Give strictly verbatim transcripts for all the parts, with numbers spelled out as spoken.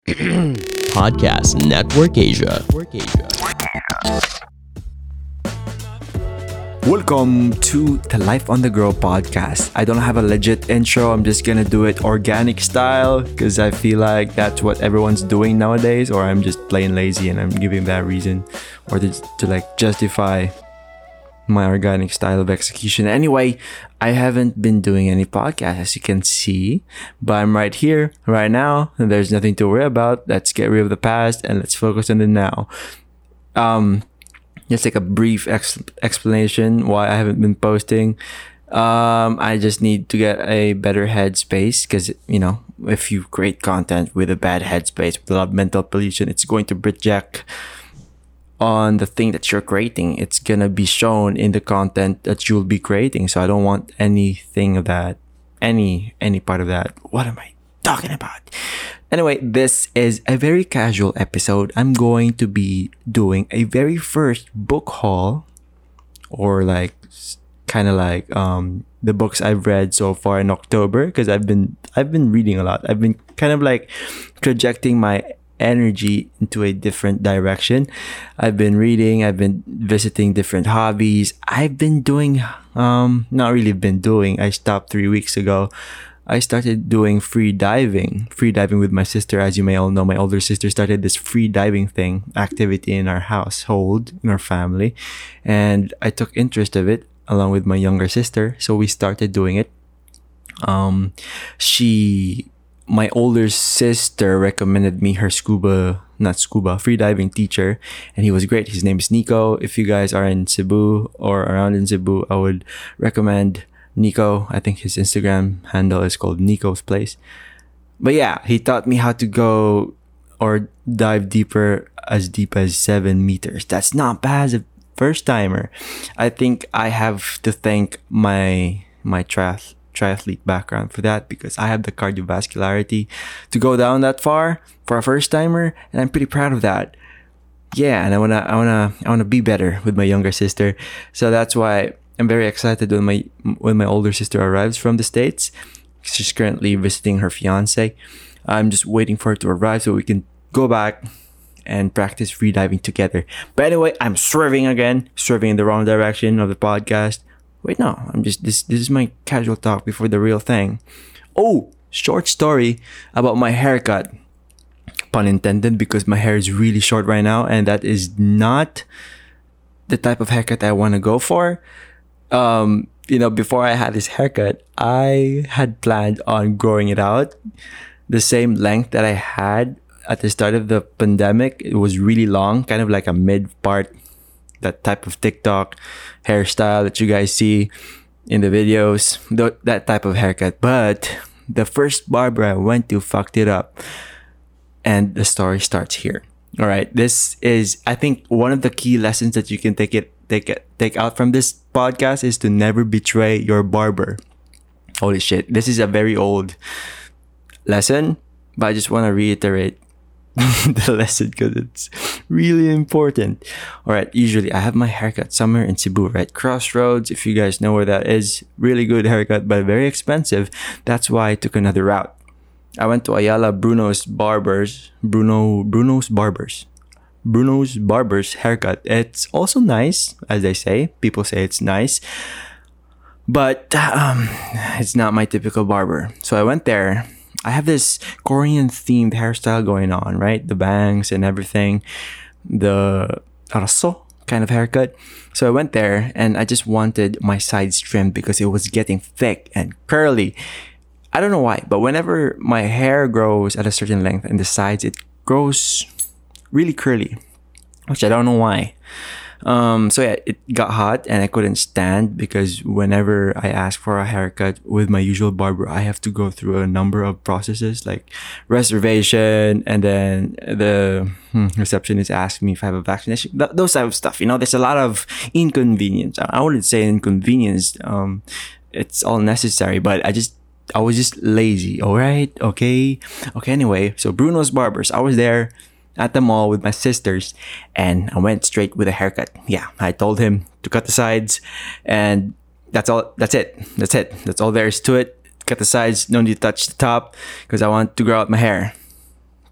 Podcast Network Asia. Welcome to the Life on the Go podcast. I don't have a legit intro. I'm just gonna do it organic style because I feel like that's what everyone's doing nowadays, or I'm just plain lazy and I'm giving that reason or to, to like justify my organic style of execution. Anyway, I haven't been doing any podcast, as you can see, but I'm right here, right now, and there's nothing to worry about. Let's get rid of the past and let's focus on the now. Um, just like a brief ex- explanation why I haven't been posting. Um, I just need to get a better headspace because, you know, if you create content with a bad headspace, with a lot of mental pollution, it's going to project on the thing that you're creating. It's gonna be shown in the content that you'll be creating. So I don't want anything of that, any any part of that. What am I talking about? Anyway, this is a very casual episode. I'm going to be doing a very first book haul, or like kind of like um the books I've read so far in October, because I've been I've been reading a lot. I've been kind of like projecting my energy into a different direction. I've been reading, I've been visiting different hobbies. I've been doing um not really been doing I stopped three weeks ago. I started doing free diving free diving with my sister. As you may all know, my older sister started this free diving thing activity in our household, in our family, and I took interest of it along with my younger sister, so we started doing it. um she My older sister recommended me her scuba, not scuba, free diving teacher, and he was great. His name is Nico. If you guys are in Cebu or around in Cebu, I would recommend Nico. I think his Instagram handle is called Nico's Place. But yeah, he taught me how to go or dive deeper, as deep as seven meters. That's not bad as a first timer. I think I have to thank my my triath triathlete background for that, because I have the cardiovascularity to go down that far for a first timer, and I'm pretty proud of that. Yeah, and I wanna I wanna I wanna be better with my younger sister. So that's why I'm very excited when my when my older sister arrives from the States. She's currently visiting her fiance. I'm just waiting for her to arrive so we can go back and practice free diving together. But anyway, I'm swerving again, swerving in the wrong direction of the podcast. Wait, no, I'm just, this this is my casual talk before the real thing. Oh, short story about my haircut. Pun intended, because my hair is really short right now, and that is not the type of haircut I want to go for. Um, you know, before I had this haircut, I had planned on growing it out the same length that I had at the start of the pandemic. It was really long, kind of like a mid part, that type of TikTok hairstyle that you guys see in the videos, th- that type of haircut. But the first barber I went to fucked it up, and the story starts here. All right, this is, I think, one of the key lessons that you can take it take it take out from this podcast is to never betray your barber. Holy shit, this is a very old lesson, but I just want to reiterate the lesson because it's really important. All right, usually I have my haircut somewhere in Cebu, right? Crossroads, if you guys know where that is. Really good haircut, but very expensive. That's why I took another route. I went to Ayala Bruno's Barbers. Bruno Bruno's Barbers. Bruno's Barbers haircut. It's also nice, as they say. People say it's nice, but um, it's not my typical barber. So I went there. I have this Korean themed hairstyle going on, right? The bangs and everything, the araso kind of haircut. So I went there and I just wanted my sides trimmed because it was getting thick and curly. I don't know why, but whenever my hair grows at a certain length and the sides, it grows really curly, which I don't know why. Um, so yeah, it got hot and I couldn't stand, because whenever I ask for a haircut with my usual barber, I have to go through a number of processes like reservation, and then the hmm, receptionist asks me if I have a vaccination, Th- those type of stuff. You know, there's a lot of inconvenience. I wouldn't say inconvenience. Um, it's all necessary, but I just I was just lazy. All right, okay, okay. Anyway, so Bruno's Barbers. I was there at the mall with my sisters, and I went straight with a haircut. Yeah, I told him to cut the sides, and that's all. That's it. That's it. That's all there is to it. Cut the sides. No need to touch the top because I want to grow out my hair.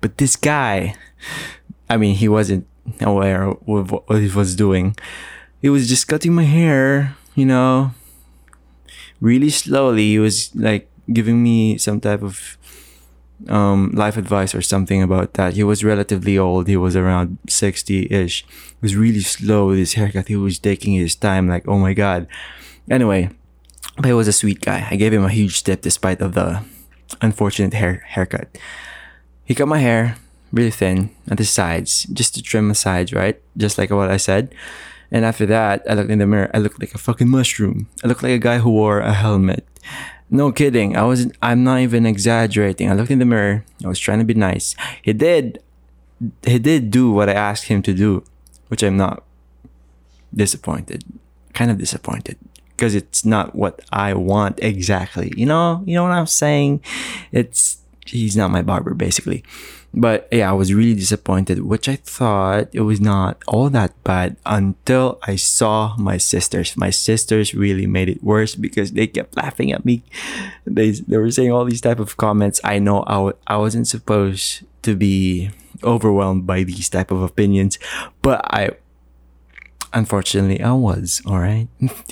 But this guy, I mean, he wasn't aware of what he was doing. He was just cutting my hair, you know, really slowly. He was like giving me some type of um, life advice or something about that. He was relatively old. He was around sixty-ish. He was really slow with his haircut. He was taking his time, like, oh my God. Anyway, but he was a sweet guy. I gave him a huge tip despite of the unfortunate hair haircut. He cut my hair really thin at the sides, just to trim the sides, right? Just like what I said. And after that, I looked in the mirror. I looked like a fucking mushroom. I looked like a guy who wore a helmet. No kidding. I wasn't, I'm not even exaggerating. I looked in the mirror. I was trying to be nice. He did, he did do what I asked him to do, which I'm not disappointed. Kind of disappointed. Because it's not what I want exactly. You know? You know what I'm saying? It's, he's not my barber, basically. But yeah, I was really disappointed, which I thought it was not all that bad until I saw my sisters. My sisters really made it worse because they kept laughing at me. They they were saying all these type of comments. I know I, w- I wasn't supposed to be overwhelmed by these type of opinions, but I, unfortunately, I was, all right?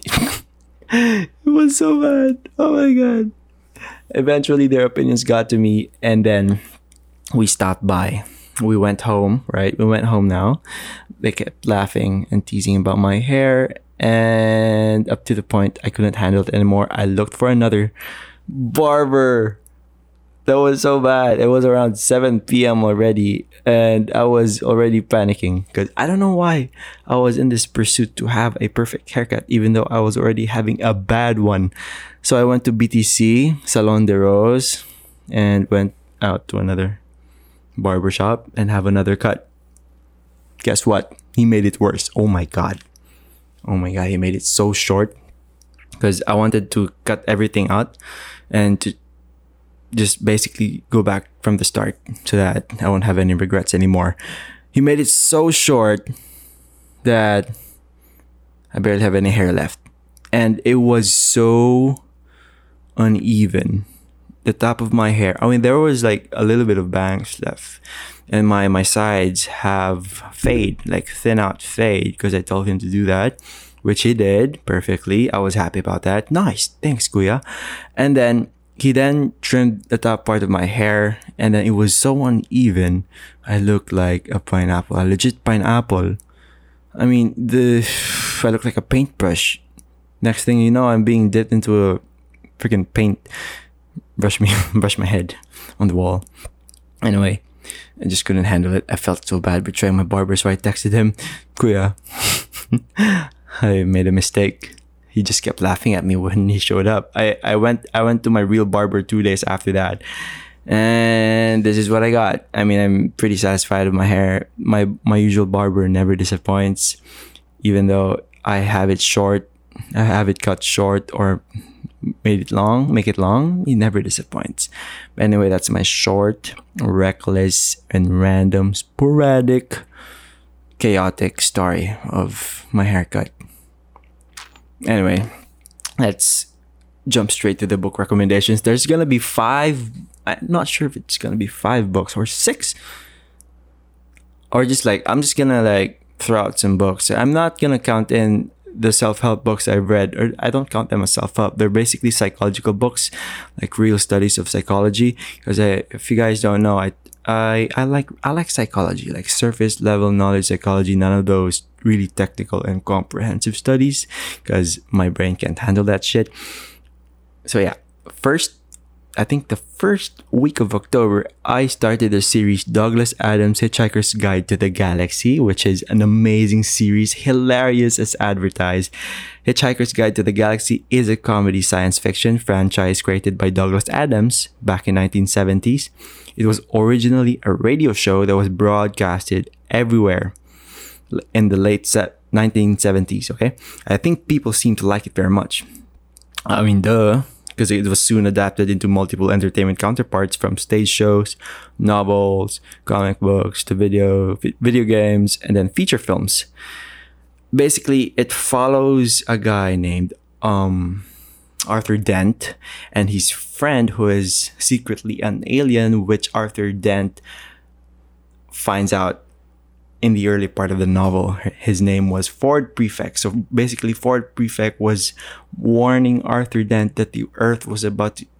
It was so bad. Oh my God. Eventually, their opinions got to me, and then we stopped by. We went home, right? We went home now. They kept laughing and teasing about my hair, and up to the point I couldn't handle it anymore. I looked for another barber. That was so bad. It was around seven p.m. already, and I was already panicking because I don't know why I was in this pursuit to have a perfect haircut, even though I was already having a bad one. So I went to B T C, Salon de Rose, and went out to another barbershop and have another cut. Guess what? He made it worse. Oh my God. Oh my God. He made it so short because I wanted to cut everything out and to just basically go back from the start so that I won't have any regrets anymore. He made it so short that I barely have any hair left. And it was so uneven. The top of my hair, I mean, there was like a little bit of bangs left, and my my sides have fade, like thin out fade, because I told him to do that, which he did perfectly. I was happy about that. Nice, thanks, Kuya. And then he then trimmed the top part of my hair, and then it was so uneven. I looked like a pineapple, a legit pineapple. I mean, the I looked like a paintbrush. Next thing you know, I'm being dipped into a freaking paint. Brush me, brush my head on the wall. Anyway, I just couldn't handle it. I felt so bad betraying my barber, so I texted him, Kuya, I made a mistake. He just kept laughing at me when he showed up. I, I went I went to my real barber two days after that, and this is what I got. I mean, I'm pretty satisfied with my hair. My my usual barber never disappoints, even though I have it short. I have it cut short or made it long, make it long, he never disappoints. But anyway, that's my short, reckless, and random, sporadic, chaotic story of my haircut. Anyway, let's jump straight to the book recommendations. There's gonna be five, I'm not sure if it's gonna be five books or six. Or just like, I'm just gonna like throw out some books. I'm not gonna count in the self-help books I've read, or I don't count them as self-help. They're basically psychological books, like real studies of psychology. Because I, if you guys don't know, I, I, I like, I like psychology, like surface level knowledge psychology. None of those really technical and comprehensive studies, because my brain can't handle that shit. So yeah, first, I think the first week of October, I started the series Douglas Adams' Hitchhiker's Guide to the Galaxy, which is an amazing series, hilarious as advertised. Hitchhiker's Guide to the Galaxy is a comedy science fiction franchise created by Douglas Adams back in nineteen seventies. It was originally a radio show that was broadcasted everywhere in the late nineteen seventies, okay? I think people seem to like it very much. I mean, duh. Because it was soon adapted into multiple entertainment counterparts, from stage shows, novels, comic books, to video video games, and then feature films. Basically, it follows a guy named um, Arthur Dent and his friend, who is secretly an alien, which Arthur Dent finds out in the early part of the novel his name was Ford Prefect. So basically, Ford Prefect was warning Arthur Dent that the Earth was about to,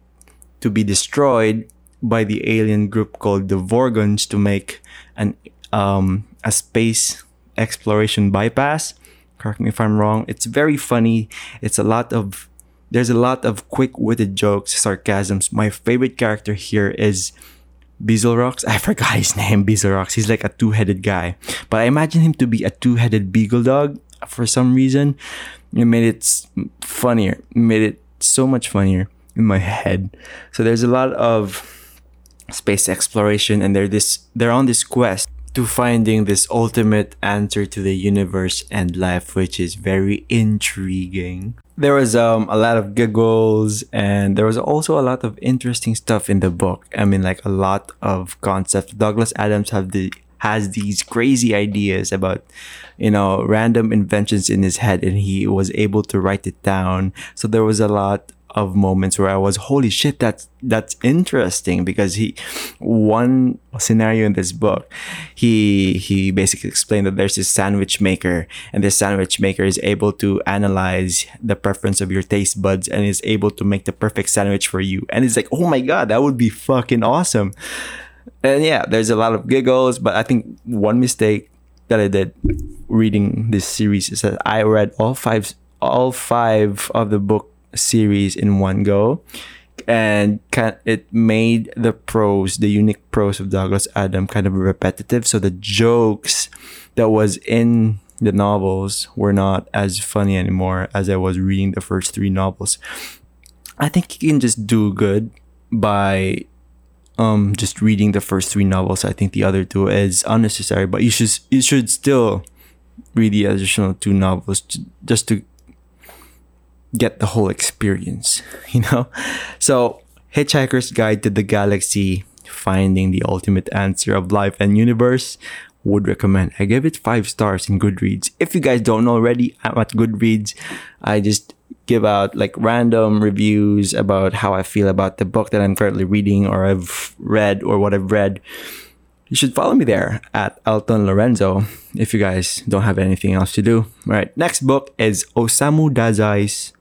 to be destroyed by the alien group called the Vorgons to make an um a space exploration bypass. Correct me if I'm wrong. It's very funny. It's a lot of there's a lot of quick-witted jokes, sarcasms. My favorite character here is Beezlerox. I forgot his name, Beezlerox. He's like a two-headed guy. But I imagine him to be a two-headed beagle dog for some reason. It made it funnier. It made it so much funnier in my head. So there's a lot of space exploration, and they're this they're on this quest to finding this ultimate answer to the universe and life, which is very intriguing. There was um a lot of giggles, and there was also a lot of interesting stuff in the book. I mean, like a lot of concepts. Douglas Adams have the has these crazy ideas about, you know, random inventions in his head, and he was able to write it down. So there was a lot of moments where I was, holy shit, that's that's interesting, because he one scenario in this book, he he basically explained that there's this sandwich maker, and this sandwich maker is able to analyze the preference of your taste buds and is able to make the perfect sandwich for you. And it's like, oh my god, that would be fucking awesome. And yeah, there's a lot of giggles, but I think one mistake that I did reading this series is that I read all five all five of the book series in one go, and it made the prose, the unique prose of Douglas Adams, kind of repetitive. So the jokes that was in the novels were not as funny anymore as I was reading the first three novels. I think you can just do good by um just reading the first three novels. I think the other two is unnecessary, but you should you should still read the additional two novels just to get the whole experience, you know? So, Hitchhiker's Guide to the Galaxy, Finding the Ultimate Answer of Life and Universe, would recommend. I give it five stars in Goodreads. If you guys don't know already, I'm at Goodreads. I just give out like random reviews about how I feel about the book that I'm currently reading, or I've read, or what I've read. You should follow me there at Elton Lorenzo if you guys don't have anything else to do. All right, next book is Osamu Dazai's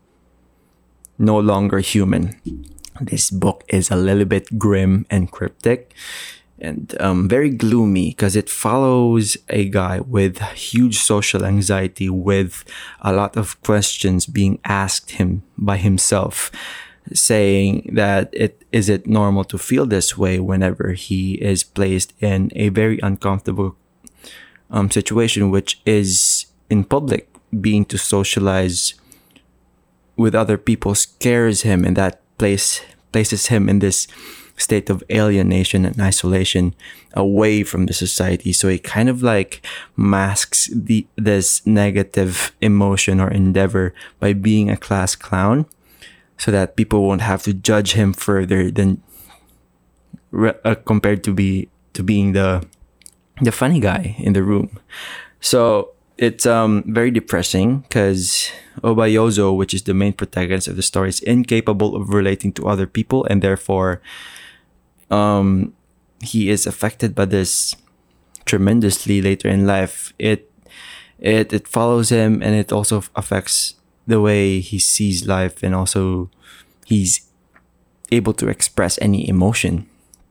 No Longer Human. This book is a little bit grim and cryptic, and um, very gloomy, because it follows a guy with huge social anxiety, with a lot of questions being asked him by himself, saying that it is it normal to feel this way whenever he is placed in a very uncomfortable um, situation, which is in public. Being to socialize with other people scares him, and that place places him in this state of alienation and isolation away from the society. So he kind of like masks the this negative emotion or endeavor by being a class clown, so that people won't have to judge him further than uh, compared to be to being the the funny guy in the room. So it's um very depressing, because Obayozo, which is the main protagonist of the story, is incapable of relating to other people, and therefore um he is affected by this tremendously later in life. It it it follows him, and it also affects the way he sees life, and also he's able to express any emotion.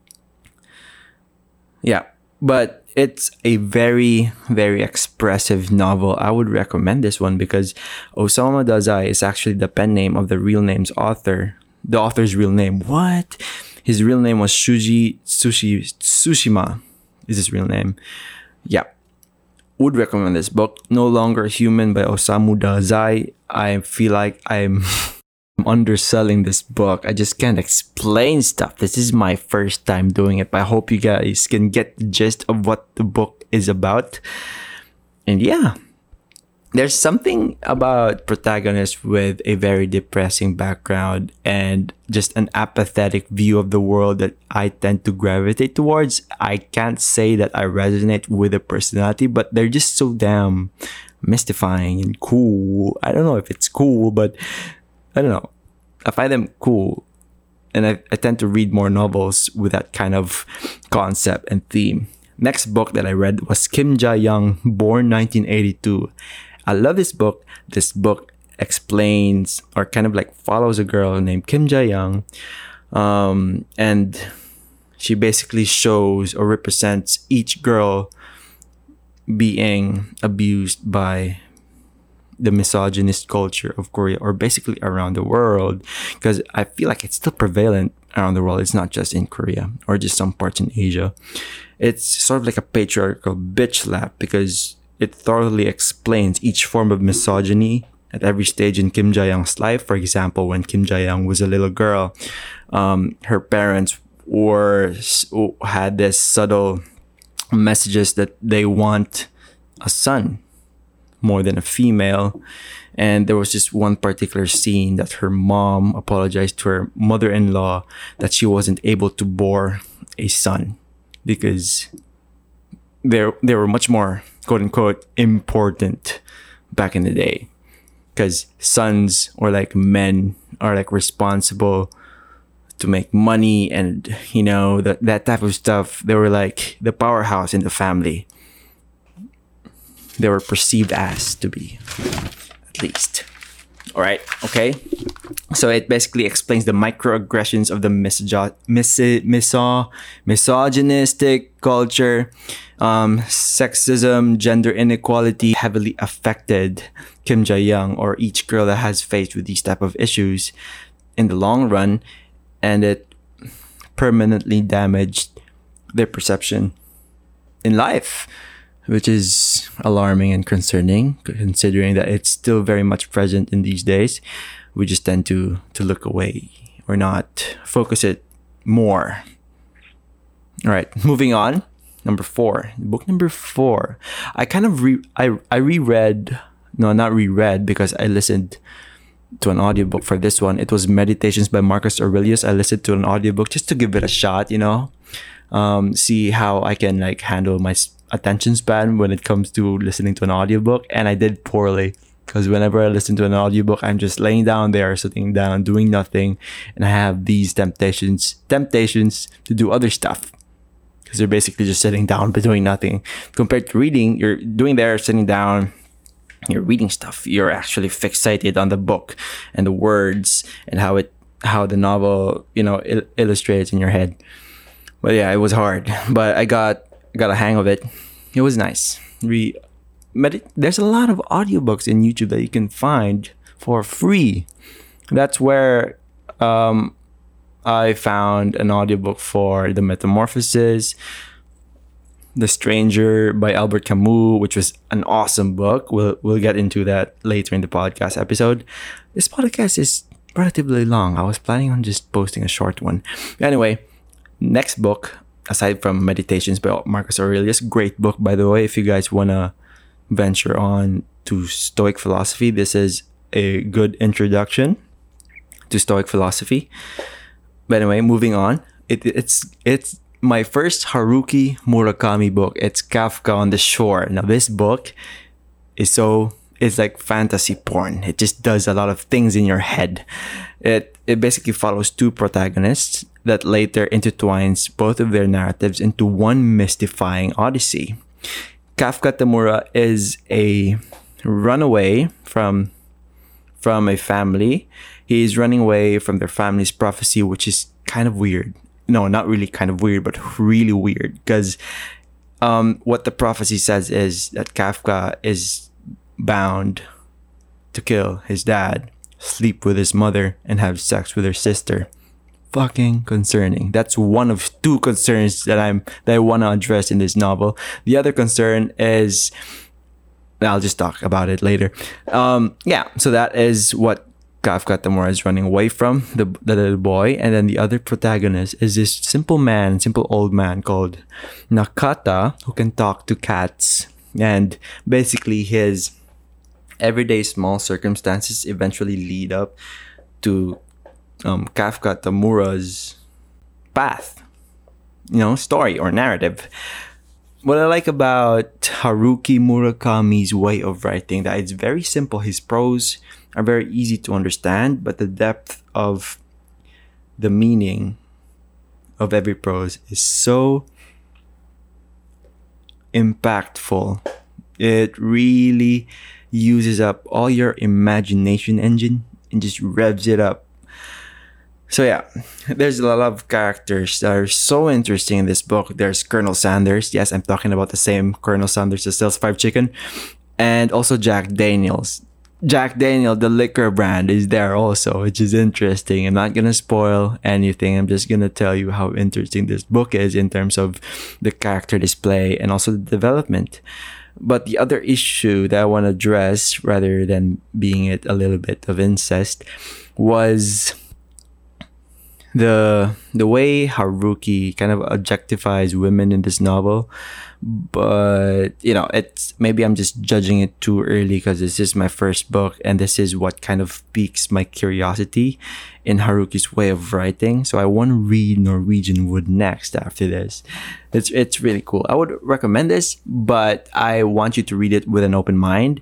Yeah, but it's a very, very expressive novel. I would recommend this one because Osamu Dazai is actually the pen name of the real name's author. The author's real name. What? His real name was Shuji Sushi Tsushima is his real name. Yeah. Would recommend this book. No Longer Human by Osamu Dazai. I feel like I'm underselling this book. I just can't explain stuff. This is my first time doing it, but I hope you guys can get the gist of what the book is about. And yeah, there's something about protagonists with a very depressing background and just an apathetic view of the world that I tend to gravitate towards. I can't say that I resonate with the personality, but they're just so damn mystifying and cool. I don't know if it's cool, but I don't know. I find them cool. And I, I tend to read more novels with that kind of concept and theme. Next book that I read was Kim Ja-young, Born nineteen eighty-two. I love this book. This book explains or kind of like follows a girl named Kim Ja-young. Um, and she basically shows or represents each girl being abused by the misogynist culture of Korea, or basically around the world, because I feel like it's still prevalent around the world. It's not just in Korea or just some parts in Asia. It's sort of like a patriarchal bitch slap because it thoroughly explains each form of misogyny at every stage in Kim Ja-young's life. For example, when Kim Ja-young was a little girl, um, her parents were had this subtle messages that they want a son more than a female. And there was just one particular scene that her mom apologized to her mother-in-law that she wasn't able to bore a son because they they were much more quote unquote important back in the day, because sons or like men are like responsible to make money and, you know, that that type of stuff. They were like the powerhouse in the family. They were perceived as to be, at least. All right. Okay. So it basically explains the microaggressions of the misogy- mis- miso- misogynistic culture. Um, sexism, gender inequality heavily affected Kim Ja-young, or each girl that has faced with these type of issues in the long run, and it permanently damaged their perception in life, which is alarming and concerning, considering that it's still very much present in these days. We just tend to to look away or not focus it more. All right, moving on. Number four, book number four. I kind of re I I reread, no, not reread because I listened to an audiobook for this one. It was Meditations by Marcus Aurelius. I listened to an audiobook just to give it a shot, you know, um, see how I can like handle my attention span when it comes to listening to an audiobook. And I did poorly because whenever I listen to an audiobook, I'm just laying down there, sitting down, doing nothing, and I have these temptations, temptations to do other stuff. Because you're basically just sitting down but doing nothing. Compared to reading, you're doing there, sitting down, you're reading stuff. You're actually fixated on the book and the words and how it, how the novel, you know, il- illustrates in your head. But yeah, it was hard. But I got got a hang of it. It was nice. Re, medit- There's a lot of audiobooks in YouTube that you can find for free. That's where um. I found an audiobook for The Metamorphosis, The Stranger by Albert Camus, which was an awesome book. We'll we'll get into that later in the podcast episode. This podcast is relatively long. I was planning on just posting a short one. Anyway, next book, aside from Meditations by Marcus Aurelius, great book, by the way, if you guys want to venture on to Stoic philosophy. This is a good introduction to Stoic philosophy. But anyway, moving on. It, it's it's my first Haruki Murakami book. It's Kafka on the Shore. Now this book is so it's like fantasy porn. It just does a lot of things in your head. It it basically follows two protagonists that later intertwines both of their narratives into one mystifying odyssey. Kafka Tamura is a runaway from from a family. He's running away from their family's prophecy, which is kind of weird. No, not really kind of weird, but really weird. Because um, what the prophecy says is that Kafka is bound to kill his dad, sleep with his mother, and have sex with her sister. Fucking concerning. That's one of two concerns that I'm that I want to address in this novel. The other concern is, I'll just talk about it later. Um, yeah, so that is what Kafka Tamura is running away from, the, the little boy. And then the other protagonist is this simple man, simple old man called Nakata, who can talk to cats. And basically his everyday small circumstances eventually lead up to um, Kafka Tamura's path, you know, story or narrative. What I like about Haruki Murakami's way of writing, that it's very simple. His prose are very easy to understand, but the depth of the meaning of every prose is so impactful. It really uses up all your imagination engine and just revs it up. So yeah, there's a lot of characters that are so interesting in this book. There's Colonel Sanders. Yes, I'm talking about the same Colonel Sanders that sells fried chicken. And also Jack Daniels. Jack Daniel, the liquor brand, is there also, which is interesting. I'm not going to spoil anything. I'm just going to tell you how interesting this book is in terms of the character display and also the development. But the other issue that I want to address, rather than being it a little bit of incest, was the the way Haruki kind of objectifies women in this novel. But you know, it's maybe I'm just judging it too early because this is my first book and this is what kind of piques my curiosity in Haruki's way of writing. So I want to read Norwegian Wood next after this. It's it's really cool. I would recommend this, but I want you to read it with an open mind.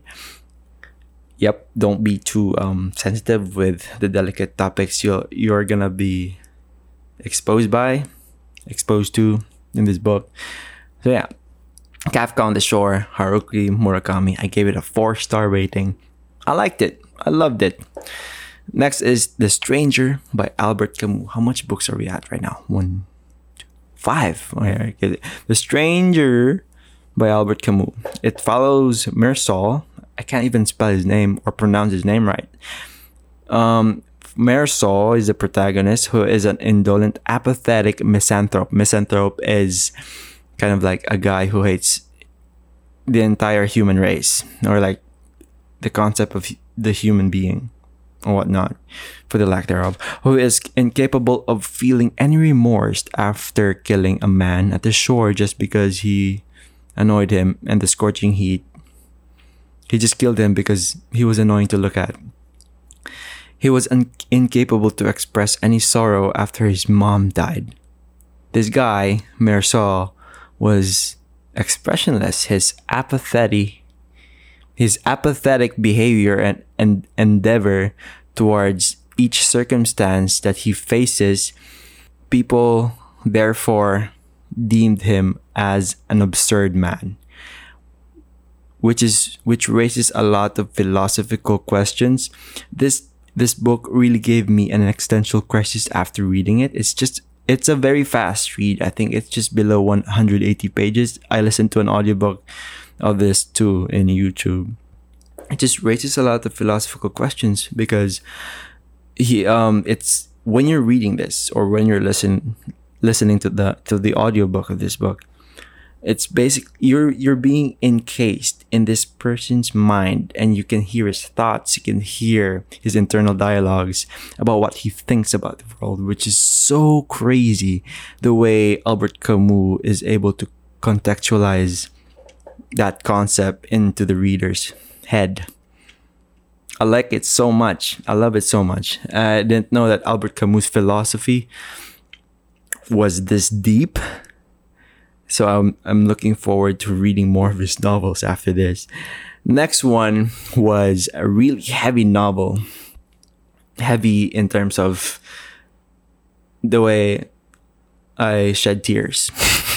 Yep, don't be too um, sensitive with the delicate topics you're you're gonna be exposed by, exposed to in this book. So yeah, Kafka on the Shore, Haruki Murakami. I gave it a four-star rating. I liked it. I loved it. Next is The Stranger by Albert Camus. How much books are we at right now? One, two, five. Okay, The Stranger by Albert Camus. It follows Mersal. I can't even spell his name or pronounce his name right. Um, Mersal is the protagonist who is an indolent, apathetic misanthrope. Misanthrope is kind of like a guy who hates the entire human race, or like the concept of the human being or whatnot, for the lack thereof, who is incapable of feeling any remorse after killing a man at the shore just because he annoyed him in the scorching heat. He just killed him because he was annoying to look at. He was un- incapable to express any sorrow after his mom died. This guy, Mersal, was expressionless. His apathetic, his apathetic behavior and, and endeavor towards each circumstance that he faces, people therefore deemed him as an absurd man. Which is which raises a lot of philosophical questions. This this book really gave me an existential crisis after reading it. It's just it's a very fast read. I think it's just below one hundred eighty pages. I listened to an audiobook of this too in YouTube. It just raises a lot of philosophical questions because he um it's when you're reading this or when you're listen listening to the to the audiobook of this book, it's basic you're you're being encased in this person's mind and you can hear his thoughts, you can hear his internal dialogues about what he thinks about the world, which is so crazy the way Albert Camus is able to contextualize that concept into the reader's head. I like it so much. I love it so much. I didn't know that Albert Camus' philosophy was this deep. So I'm I'm looking forward to reading more of his novels after this. Next one was a really heavy novel. Heavy in terms of the way I shed tears.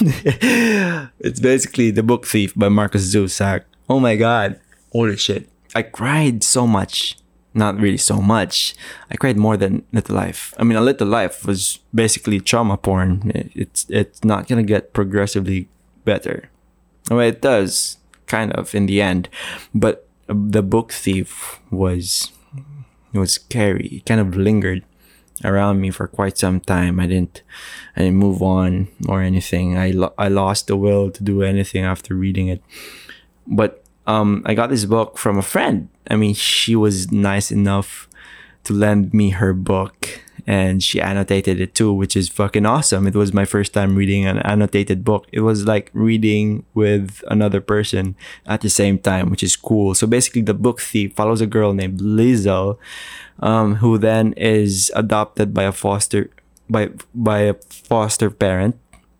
It's basically The Book Thief by Markus Zusak. Oh my god. Holy shit. I cried so much. Not really so much. I cried more than Little Life. I mean, A Little Life was basically trauma porn. It's it's not gonna get progressively better. Well, it does, kind of, in the end. But The Book Thief was was scary. It kind of lingered around me for quite some time. I didn't I didn't move on or anything. I lo- I lost the will to do anything after reading it. But um, I got this book from a friend. I mean, she was nice enough to lend me her book and she annotated it too, which is fucking awesome. It was my first time reading an annotated book. It was like reading with another person at the same time, which is cool. So basically, The Book Thief follows a girl named Liesel, um, who then is adopted by a foster by by a foster parent,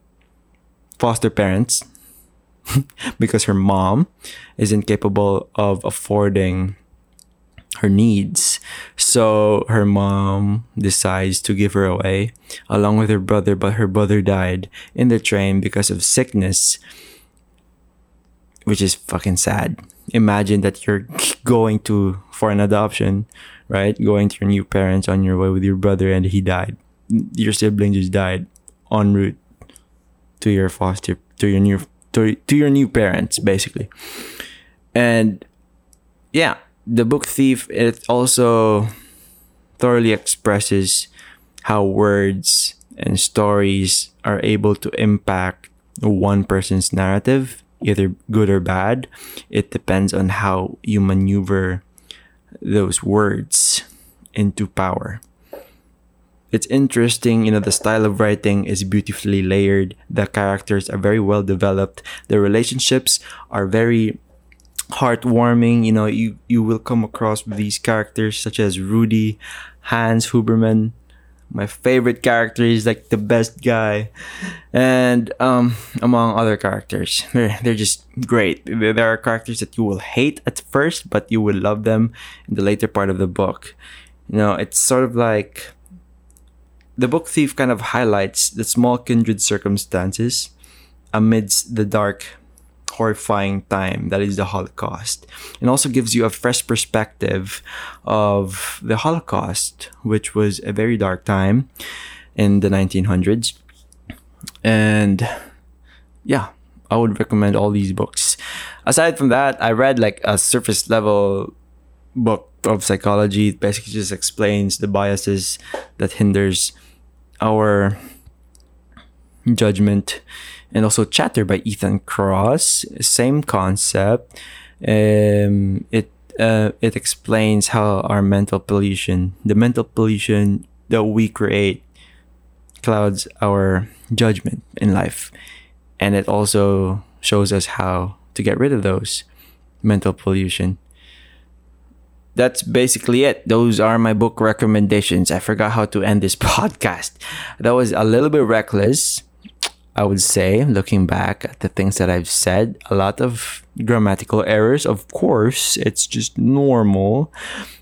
foster parents, because her mom is incapable of affording her needs. So her mom decides to give her away along with her brother, but her brother died in the train because of sickness. which is fucking sad. Imagine that you're going to for an adoption, right? Going to your new parents on your way with your brother, and he died. Your sibling just died en route to your foster to your new to, to your new parents, basically. And yeah, the book Thief, it also thoroughly expresses how words and stories are able to impact one person's narrative, either good or bad. It depends on how you maneuver those words into power. It's interesting, you know, the style of writing is beautifully layered. The characters are very well developed. The relationships are very heartwarming. You know, you, you will come across these characters such as Rudy, Hans Huberman. My favorite character is like the best guy, and um, among other characters, they're, they're just great. There are characters that you will hate at first, but you will love them in the later part of the book. You know, it's sort of like the book Thief kind of highlights the small kindred circumstances amidst the dark, horrifying time that is the Holocaust, and also gives you a fresh perspective of the Holocaust, which was a very dark time in the nineteen hundreds. And yeah, I would recommend all these books. Aside from that, I read like a surface level book of psychology. It basically just explains the biases that hinders our judgment. And also Chatter by Ethan Kross, same concept. Um, it uh, it explains how our mental pollution, the mental pollution that we create, clouds our judgment in life. And it also shows us how to get rid of those mental pollution. That's basically it. Those are my book recommendations. I forgot how to end this podcast. That was a little bit reckless, I would say, looking back at the things that I've said. A lot of grammatical errors. Of course, it's just normal.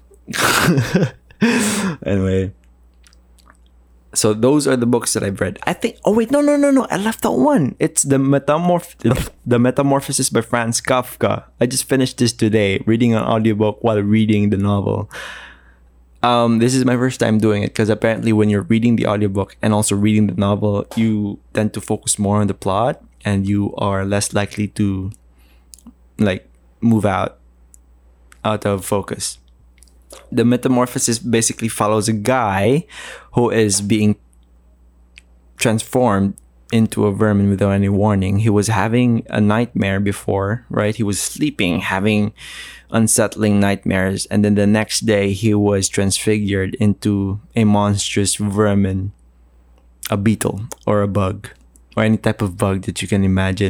Anyway, so those are the books that I've read. I think, oh wait, no, no, no, no. I left out one. It's the Metamorph the Metamorphosis by Franz Kafka. I just finished this today, reading an audiobook while reading the novel. Um, this is my first time doing it because apparently when you're reading the audiobook and also reading the novel, you tend to focus more on the plot and you are less likely to like move out out of focus. The Metamorphosis basically follows a guy who is being transformed into a vermin without any warning. He was having a nightmare before, right? He was sleeping, having unsettling nightmares, and then the next day he was transfigured into a monstrous vermin, a beetle or a bug, or any type of bug that you can imagine.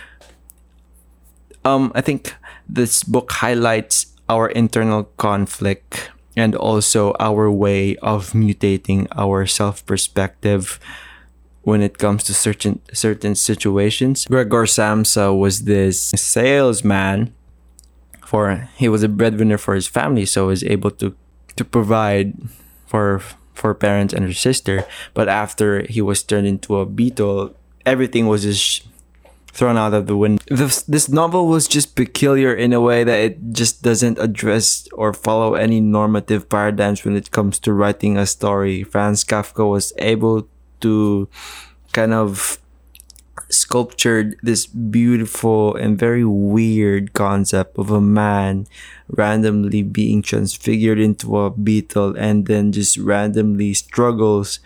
Um, I think this book highlights our internal conflict and also our way of mutating our self-perspective when it comes to certain certain situations. Gregor Samsa was this salesman for he was a breadwinner for his family, so was able to to provide for for parents and her sister. But after he was turned into a beetle, everything was just thrown out of the window. This, this novel was just peculiar in a way that it just doesn't address or follow any normative paradigms when it comes to writing a story. Franz Kafka was able to kind of sculptured this beautiful and very weird concept of a man randomly being transfigured into a beetle and then just randomly struggles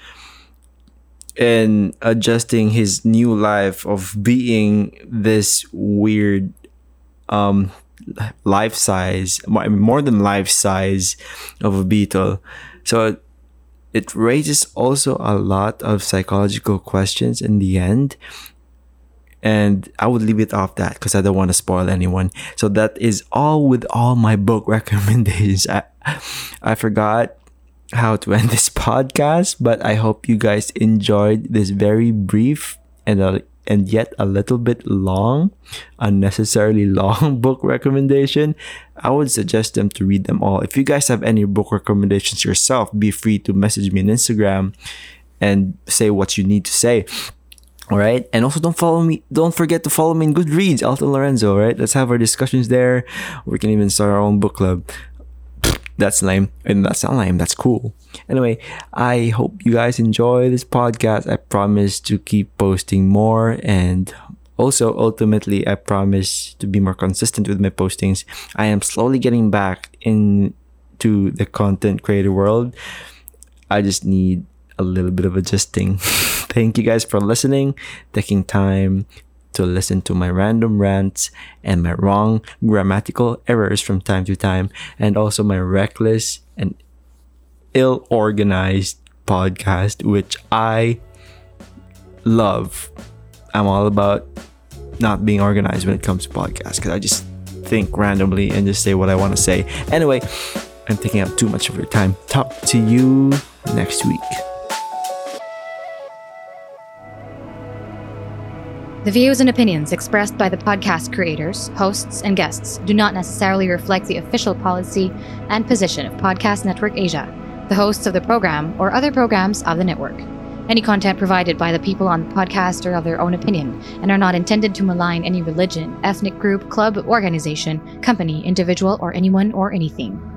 in adjusting his new life of being this weird um life size, more than life size of a beetle. So it raises also a lot of psychological questions in the end. And I would leave it off that because I don't want to spoil anyone. So that is all with all my book recommendations. I, I forgot how to end this podcast, but I hope you guys enjoyed this very brief and a, and yet a little bit long, unnecessarily long book recommendation. I would suggest them to read them all. If you guys have any book recommendations yourself, be free to message me on Instagram and say what you need to say. All right. And also don't follow me. Don't forget to follow me in Goodreads, Alton Lorenzo. Right. Let's have our discussions there. We can even start our own book club. That's lame. And that's not lame. That's cool. Anyway, I hope you guys enjoy this podcast. I promise to keep posting more. And also, ultimately, I promise to be more consistent with my postings. I am slowly getting back into the content creator world. I just need a little bit of adjusting. Thank you guys for listening, taking time to listen to my random rants and my wrong grammatical errors from time to time, and also my reckless and ill-organized podcast, which I love. I'm all about not being organized when it comes to podcasts because I just think randomly and just say what I want to say. Anyway, I'm taking up too much of your time. Talk to you next week. The views and opinions expressed by the podcast creators, hosts, and guests do not necessarily reflect the official policy and position of Podcast Network Asia, the hosts of the program, or other programs of the network. Any content provided by the people on the podcast are of their own opinion and are not intended to malign any religion, ethnic group, club, organization, company, individual, or anyone or anything.